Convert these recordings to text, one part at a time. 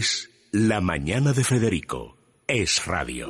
Es La Mañana de Federico. Es radio.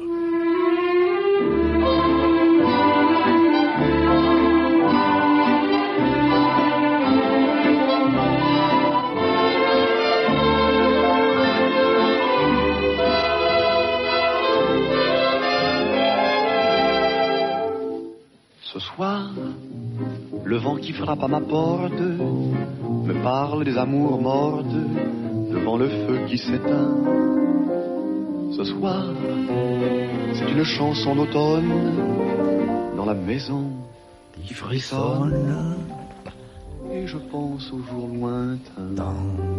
Ce soir, le vent qui frappe à ma porte me parle des amours mortes devant le feu qui s'éteint. Ce soir, c'est une chanson d'automne dans la maison qui frissonne. Et je pense aux jours lointains.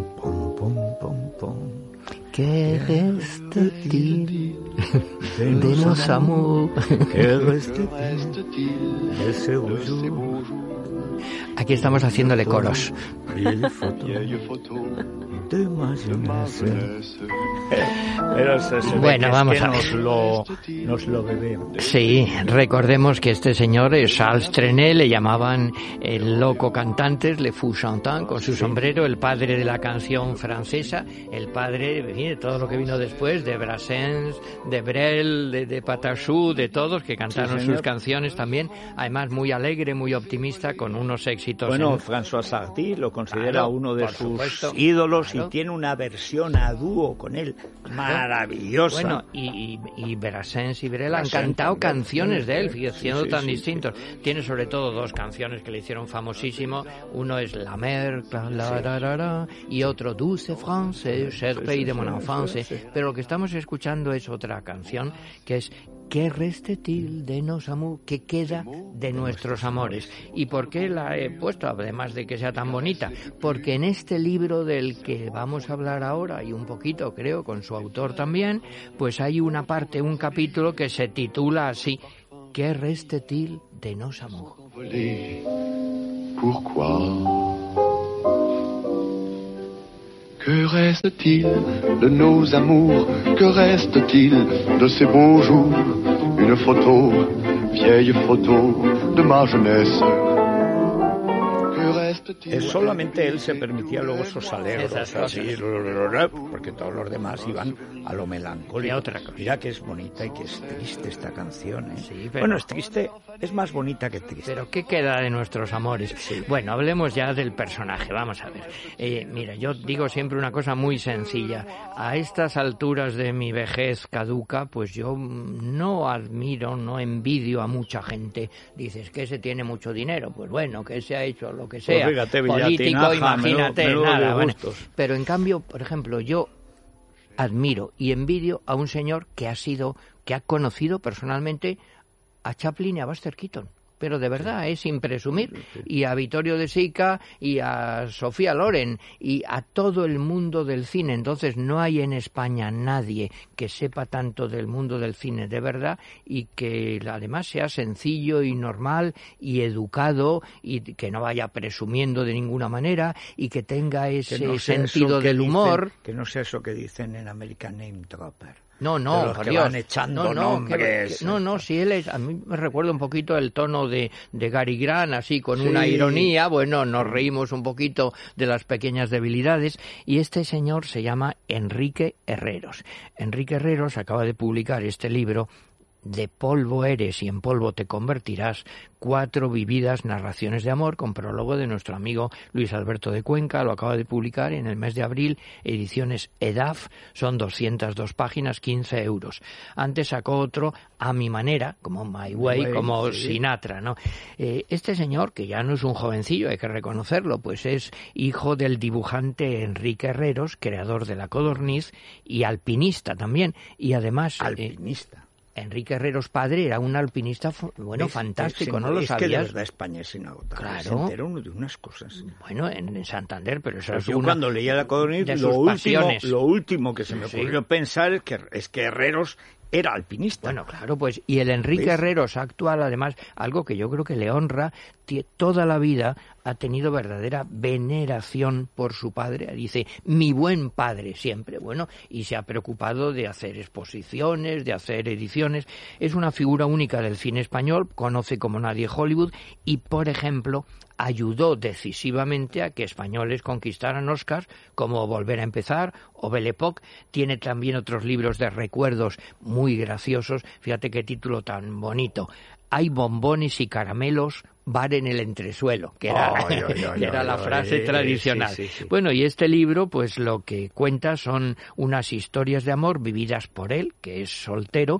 Que reste-t-il de nos amours? Que reste-t-il de ces beaux jours? Aquí estamos haciéndole coros. Vieille photo de ma jeunesse. Bueno, vamos a ver. Nos lo bebemos. Sí, recordemos que este señor es Charles Trenet, le llamaban el loco cantante, Le Fou Chantant, con su sombrero, el padre de la canción francesa, el padre de todo lo que vino después, de Brassens, de Brel, de Patachou, de todos que cantaron sus canciones también, además muy alegre, muy optimista, con unos éxitos. Bueno, François Sardy lo considera uno de sus ídolos y tiene una versión a dúo con él maravillosa. Bueno, y Brassens y Brel han cantado canciones de él, siendo tan distintos. Tiene sobre todo dos canciones que le hicieron famosísimo. Uno es La Mer, y otro Douce France, Cher pays de mon enfance. Pero lo que estamos escuchando es otra canción que es ¿Qué reste-t-il de nos amours? ¿Qué queda de nuestros amores? ¿Y por qué la he puesto, además de que sea tan bonita? Porque en este libro del que vamos a hablar ahora, y un poquito creo con su autor también, pues hay una parte, un capítulo que se titula así, ¿Qué reste-t-il de nos amours? Pourquoi? Que reste-t-il de nos amours? Que reste-t-il de ces beaux jours? Une photo, vieille photo de ma jeunesse. Solamente él se permitía luego esos alegros así, porque todos los demás iban a lo melancólico. Mira que es bonita y que es triste esta canción, ¿eh? Sí, pero... Bueno, es triste, es más bonita que triste. Pero ¿qué queda de nuestros amores? Sí. Bueno, hablemos ya del personaje, vamos a ver. Mira, yo digo siempre una cosa muy sencilla. A estas alturas de mi vejez caduca, pues yo no admiro, no envidio a mucha gente. Dices que ese tiene mucho dinero, pues bueno, que se ha hecho lo que sea. Pues fíjate, político, imagínate, nada. Bueno. Pero en cambio, por ejemplo, yo admiro y envidio a un señor que ha conocido personalmente a Chaplin y a Buster Keaton. Pero de verdad, sin presumir, y a Vittorio De Sica y a Sofía Loren y a todo el mundo del cine. Entonces no hay en España nadie que sepa tanto del mundo del cine de verdad y que además sea sencillo y normal y educado y que no vaya presumiendo de ninguna manera y que tenga ese sentido del humor. Que no sea eso que dicen en American Name Dropper. No, por Dios. Van echando nombres. Si él es, a mí me recuerda un poquito el tono de Gary Grant, así con una ironía, bueno, nos reímos un poquito de las pequeñas debilidades, y este señor se llama Enrique Herreros. Enrique Herreros acaba de publicar este libro, De polvo eres y en polvo te convertirás, 4 vividas narraciones de amor, con prólogo de nuestro amigo Luis Alberto de Cuenca. Lo acaba de publicar en el mes de abril, ediciones EDAF, son 202 páginas, 15 euros. Antes sacó otro, A mi manera, como My Way, como Sinatra, ¿no? Este señor, que ya no es un jovencillo, hay que reconocerlo, pues es hijo del dibujante Enrique Herreros, creador de La Codorniz, y alpinista también, y además... Enrique Herreros padre era un alpinista, fantástico, ¿no lo sabías? Es que de verdad España es inagotable. Claro. Se entera uno de unas cosas. Bueno, en Santander, pero eso es yo cuando leía La Codorniz, lo último que se me ocurrió pensar es que Herreros era alpinista. Bueno, claro, pues, y el Enrique Herreros actual, además, algo que yo creo que le honra, toda la vida ha tenido verdadera veneración por su padre. Dice, mi buen padre siempre. Bueno, y se ha preocupado de hacer exposiciones, de hacer ediciones. Es una figura única del cine español, conoce como nadie Hollywood y, por ejemplo, ayudó decisivamente a que españoles conquistaran Oscars, como Volver a empezar o Belle Époque. Tiene también otros libros de recuerdos muy graciosos. Fíjate qué título tan bonito. Hay bombones y caramelos, bar en el entresuelo, que era la frase tradicional. Sí. Bueno, y este libro, pues lo que cuenta son unas historias de amor vividas por él, que es soltero,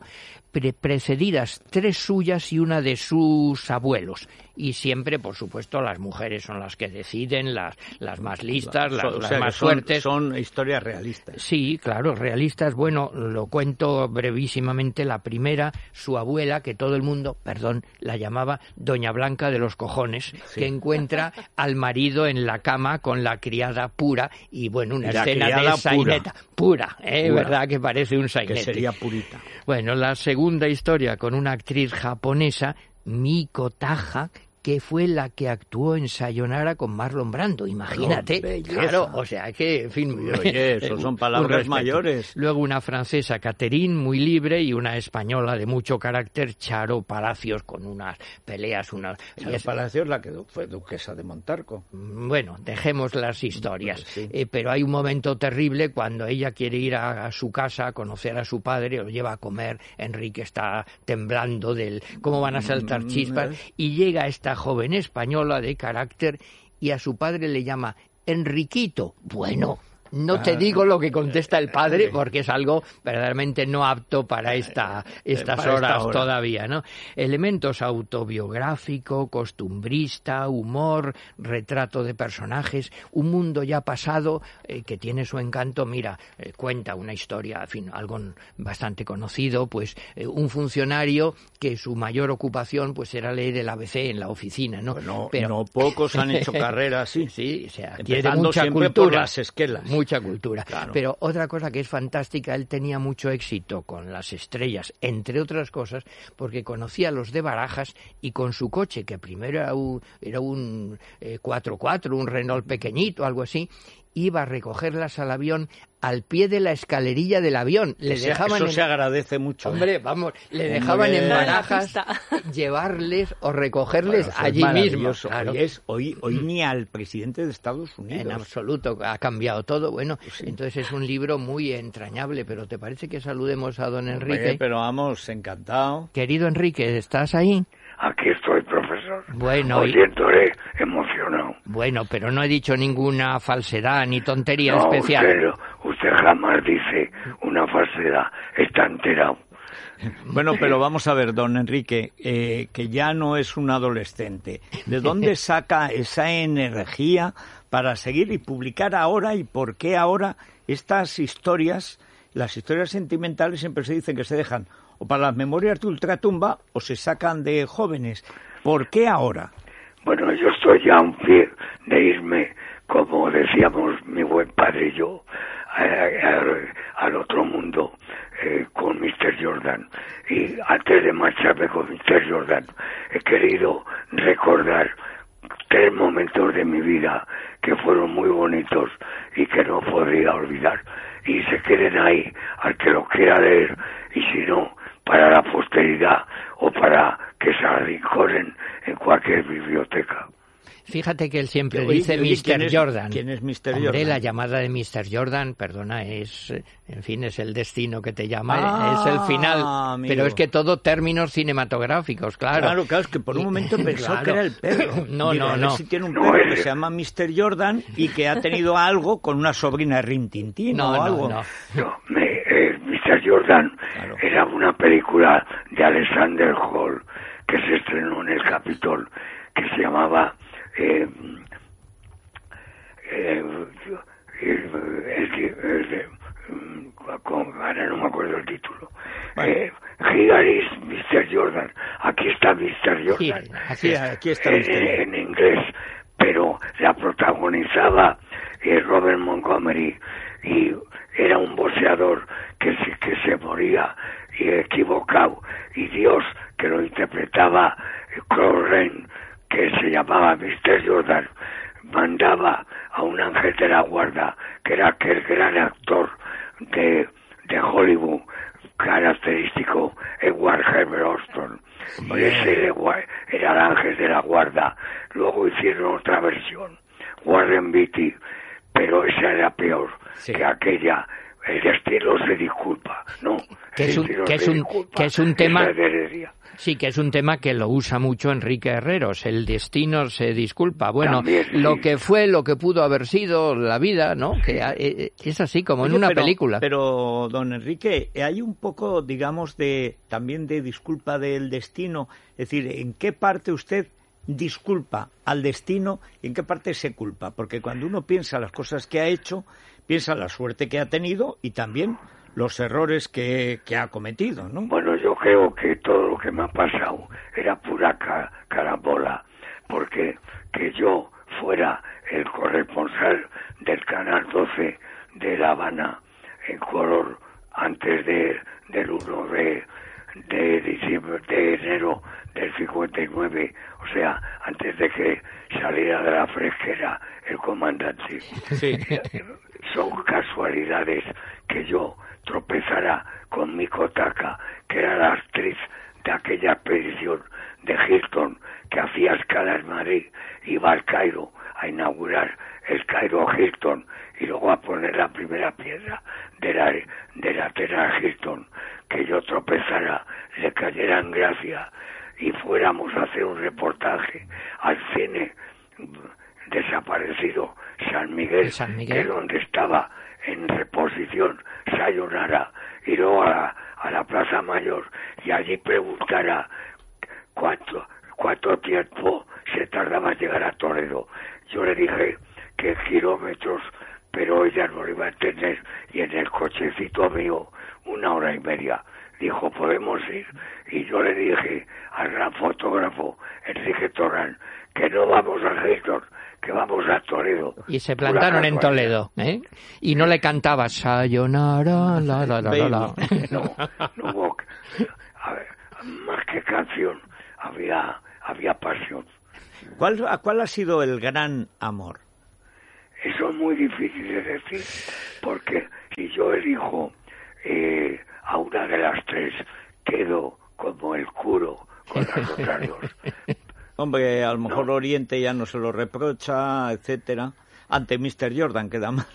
precedidas 3 suyas y una de sus abuelos. Y siempre, por supuesto, las mujeres son las que deciden, las más listas, las más fuertes. Son historias realistas. Sí, claro, realistas. Bueno, lo cuento brevísimamente. La primera, su abuela, que todo el mundo, la llamaba Doña Blanca de los cojones, que encuentra al marido en la cama con la criada pura, y bueno, una escena de saineta. Pura, ¿verdad? Que parece un sainete. Que sería purita. Bueno, la segunda historia con una actriz japonesa, Miko Taha, que fue la que actuó en Sayonara con Marlon Brando, imagínate. Claro, o sea que, en fin... Oye, eso son palabras mayores. Luego una francesa, Catherine, muy libre, y una española de mucho carácter, Charo Palacios, con unas peleas... Charo Palacios, la que fue duquesa de Montarco. Bueno, dejemos las historias. Sí. Pero hay un momento terrible cuando ella quiere ir a su casa a conocer a su padre, lo lleva a comer, Enrique está temblando del cómo van a saltar chispas, y llega esta joven española de carácter y a su padre le llama Enriquito. Bueno, no te digo lo que contesta el padre, porque es algo verdaderamente no apto para estas horas todavía, ¿no? Elementos autobiográfico, costumbrista, humor, retrato de personajes, un mundo ya pasado que tiene su encanto. Mira, cuenta una historia, en fin, algo bastante conocido, pues un funcionario que su mayor ocupación pues era leer el ABC en la oficina, ¿no? Bueno, pero no pocos han hecho carrera así. Sí, o sea, empezando mucha siempre cultura, por las esquelas. Mucha cultura. Claro. Pero otra cosa que es fantástica, él tenía mucho éxito con las estrellas, entre otras cosas, porque conocía a los de Barajas y con su coche, que primero era un 4x4, un Renault pequeñito, algo así, iba a recogerlas al avión al pie de la escalerilla del avión. Eso se agradece mucho. Hombre, vamos, le dejaban en Barajas llevarles o recogerles allí mismo. Claro. Hoy ni al presidente de Estados Unidos. En absoluto, ha cambiado todo. Bueno, sí. Entonces es un libro muy entrañable, pero ¿te parece que saludemos a don Enrique? Pero vamos, encantado. Querido Enrique, ¿estás ahí? Aquí estoy, profesor. Bueno, oyéndole emocionado. Bueno, pero no he dicho ninguna falsedad ni tontería especial. Usted jamás dice una falsedad. Está enterado. Bueno, pero vamos a ver, don Enrique, que ya no es un adolescente. ¿De dónde saca esa energía para seguir y publicar ahora, y por qué ahora estas historias? Las historias sentimentales siempre se dicen que se dejan o para las memorias de ultratumba o se sacan de jóvenes. ¿Por qué ahora? Bueno, yo estoy ya a un pie de irme, como decíamos mi buen padre y yo, al otro mundo con Mr. Jordan. Y antes de marcharme con Mr. Jordan, he querido recordar 3 momentos de mi vida que fueron muy bonitos y que no podría olvidar. Y se queden ahí al que lo quiera leer, y si no, para la posteridad o para que se arrinconen en cualquier biblioteca. Fíjate que él siempre dice Mr. Jordan. ¿Quién es Mr. Hombre, Jordan? La llamada de Mr. Jordan, perdona, es el destino que te llama, es el final. Amigo. Pero es que todo términos cinematográficos, claro. Claro, es que por un momento pensó que era el perro. No. Si tiene un perro que se llama Mr. Jordan y que ha tenido algo con una sobrina de Rin Tin Tin o algo. Mr. Jordan era una película de Alexander Hall que se estrenó en el Capitol, que se llamaba ahora no me acuerdo el título. Here is Mr. Jordan. Aquí está Mr. Jordan. Aquí está en inglés, pero la protagonizaba Robert Montgomery, y era un boxeador que se moría y equivocado, y Dios, que lo interpretaba Claude Rains, que llamaba Mr. Jordan, mandaba a un ángel de la guarda, que era aquel gran actor de Hollywood, característico, Edward Herbert Austin. Ese era el ángel de la guarda. Luego hicieron otra versión, Warren Beatty, pero esa era peor que aquella. El destino se disculpa, ¿no? Que es un tema... Sí, que es un tema que lo usa mucho Enrique Herreros. El destino se disculpa. Bueno, también, sí. Lo que fue, lo que pudo haber sido la vida, ¿no? Que es así como en una película. Pero, don Enrique, hay un poco, digamos, también de disculpa del destino. Es decir, ¿en qué parte usted disculpa al destino y en qué parte se culpa? Porque cuando uno piensa las cosas que ha hecho, piensa la suerte que ha tenido y también los errores que ha cometido, ¿no? Bueno, yo creo que todo lo que me ha pasado era pura carambola, porque que yo fuera el corresponsal del Canal 12 de La Habana en color antes del 1 de diciembre, de enero del 59, o sea, antes de que saliera de la fresquera el comandante. Sí. Son casualidades que yo tropezara con mi Kotaka, que era la actriz de aquella expedición de Hilton que hacía escala en Madrid, iba al Cairo a inaugurar el Cairo Hilton y luego a poner la primera piedra de la Tena Hilton, que yo tropezara, le cayera en gracia y fuéramos a hacer un reportaje al cine desaparecido San Miguel, que es donde estaba en reposición Sayonara, y luego a la Plaza Mayor y allí preguntara cuánto tiempo se tardaba en llegar a Toledo. Yo le dije que kilómetros, pero ella no lo iba a entender, y en el cochecito mío 1 hora y media. Dijo, podemos ir, y yo le dije al gran fotógrafo Enrique Torrán que no vamos a Hilton, que vamos a Toledo. Y se plantaron en Toledo, ¿eh? Y no le cantaba Sayonara, la. No hubo, a ver, más que canción, había pasión. ¿Cuál ha sido el gran amor? Eso es muy difícil de decir, porque si yo elijo a una de las tres, quedo como el curo con las otras dos. Hombre, a lo mejor no. Oriente ya no se lo reprocha, etcétera. Ante Mr. Jordan queda mal.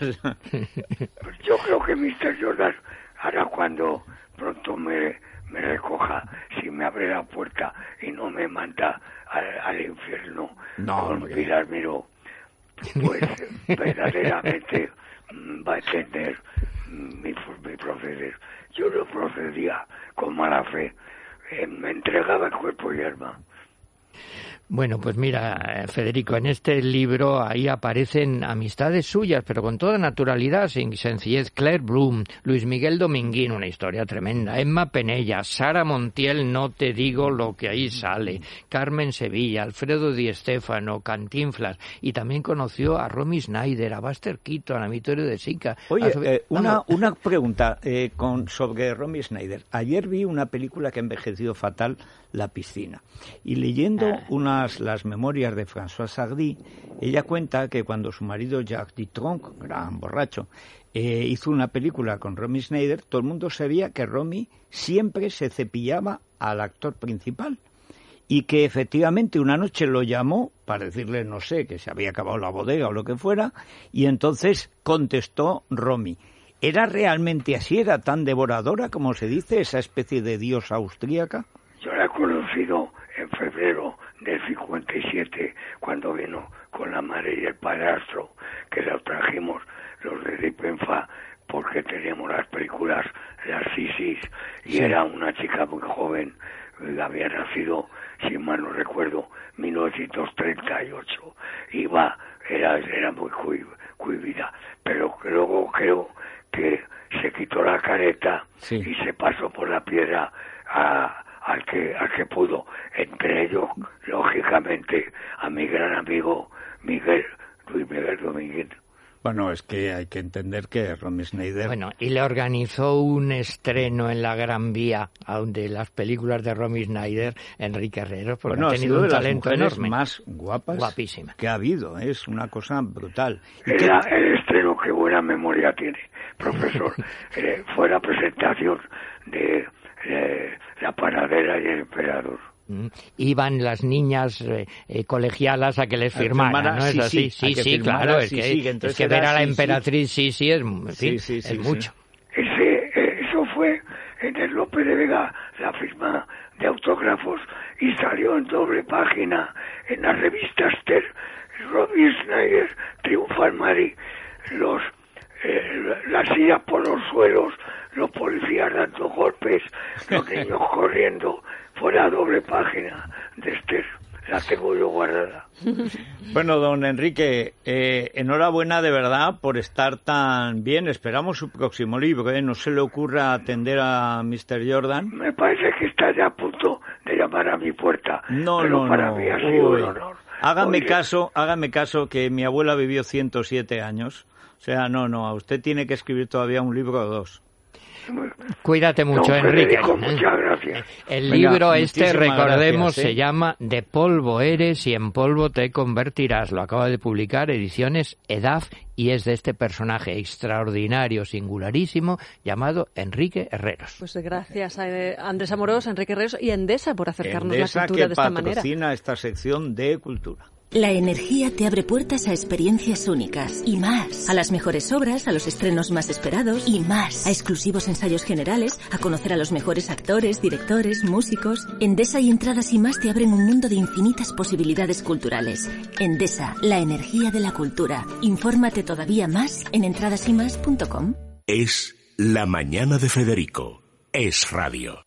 Yo creo que Mr. Jordan, ahora cuando pronto me recoja, si me abre la puerta y no me manda al infierno con Pilar Miró, pues verdaderamente va a entender mi proceder. Yo no procedía con mala fe, me entregaba el cuerpo y alma. Bueno, pues mira, Federico, en este libro ahí aparecen amistades suyas, pero con toda naturalidad, sin sencillez. Claire Bloom, Luis Miguel Dominguín, una historia tremenda, Emma Penella, Sara Montiel, no te digo lo que ahí sale, Carmen Sevilla, Alfredo Di Stéfano, Cantinflas, y también conoció a Romy Schneider, a Buster Keaton, a Vittorio De Sica. Oye, una pregunta sobre Romy Schneider. Ayer vi una película que ha envejecido fatal, La piscina, y leyendo las memorias de François Sardy, ella cuenta que cuando su marido Jacques Dutronc, gran borracho, hizo una película con Romy Schneider, todo el mundo sabía que Romy siempre se cepillaba al actor principal y que efectivamente una noche lo llamó para decirle, no sé, que se había acabado la bodega o lo que fuera, y entonces contestó Romy. ¿Era realmente así? ¿Era tan devoradora como se dice, esa especie de diosa austríaca? Yo la he conocido en febrero del 57, cuando vino con la madre y el padrastro, que la trajimos los de Ripenfa, porque teníamos las películas, las Sisis, y era una chica muy joven, había nacido, si mal no recuerdo, 1938, era muy cuivida, pero luego creo que se quitó la careta y se pasó por la piedra al que pudo, entre ellos, lógicamente, a mi gran amigo Luis Miguel Domínguez. Bueno, es que hay que entender que Romy Schneider... Bueno, y le organizó un estreno en la Gran Vía de las películas de Romy Schneider, Enrique Herreros, porque ha tenido un talento enorme. Más guapas guapísima que ha habido, es una cosa brutal. El estreno, qué buena memoria tiene, profesor. Fue la presentación de La Panadera y el Emperador. Iban las niñas colegialas a que les firmaran, ¿no? ¿Es así? Sí, claro, es que ver a la emperatriz, es mucho. Eso fue en el Lope de Vega, la firma de autógrafos, y salió en doble página en la revista Esther. Romy Schneider triunfa en Madrid, las sillas por los suelos, los policías dando golpes, los niños corriendo. Fue la doble página de Esther, la tengo yo guardada. Bueno, don Enrique, enhorabuena de verdad por estar tan bien. Esperamos su próximo libro, no se le ocurra atender a Mr. Jordan. Me parece que está ya a punto de llamar a mi puerta. No. Mí ha sido un honor. Hágame caso que mi abuela vivió 107 años. O sea, a usted tiene que escribir todavía un libro o dos. Cuídate mucho, Enrique. Muchas gracias. El libro recordemos, se llama De polvo eres y en polvo te convertirás. Lo acaba de publicar Ediciones EDAF y es de este personaje extraordinario, singularísimo, llamado Enrique Herreros. Pues gracias a Andrés Amorós, Enrique Herreros y Endesa por acercarnos la cultura de esta manera. Endesa, que patrocina esta sección de cultura. La energía te abre puertas a experiencias únicas y más. A las mejores obras, a los estrenos más esperados y más. A exclusivos ensayos generales, a conocer a los mejores actores, directores, músicos. Endesa y Entradas y Más te abren un mundo de infinitas posibilidades culturales. Endesa, la energía de la cultura. Infórmate todavía más en entradasymas.com. Es La Mañana de Federico. Es Radio.